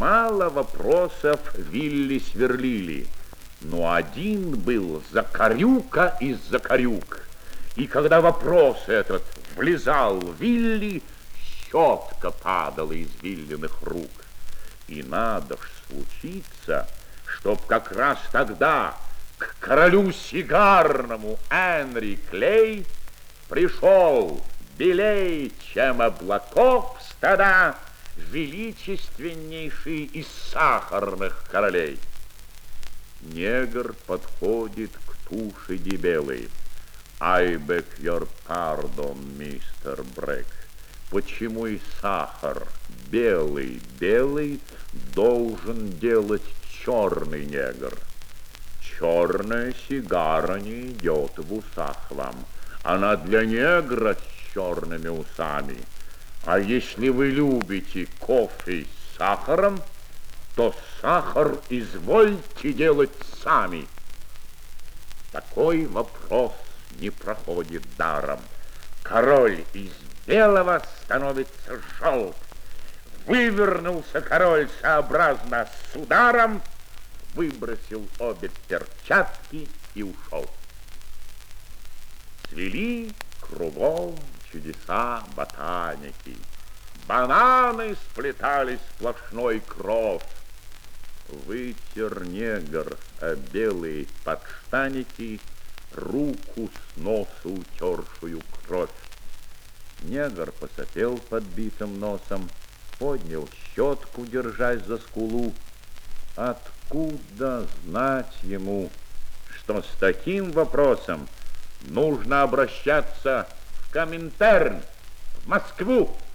Немало вопросов Вилли сверлили, но один был закорюка из закорюк. И когда вопрос этот влезал в Вилли, щетка падала из Виллиных рук. И надо ж случиться, чтоб как раз тогда к королю сигарному Энри Клей пришел белей, чем облаков стада, величественнейший из сахарных королей. Негр подходит к туше дебелой. I beg your pardon, мистер Брэк. Почему и сахар белый должен делать черный негр? Черная сигара не идет в усах вам. Она для негра с черными усами. А если вы любите кофе с сахаром, то сахар извольте делать сами. Такой вопрос не проходит даром. Король из белого становится желт. Вывернулся король сообразно с ударом, выбросил обе перчатки и ушел. Цвели кругом чудеса ботаники. Бананы сплетались в сплошной кров. Вытер негр белые подштаники руку с носа утершую кровь. Негр посопел подбитым носом, поднял щетку, держась за скулу. Откуда знать ему, что с таким вопросом нужно обращаться в Коминтерн, в Москву?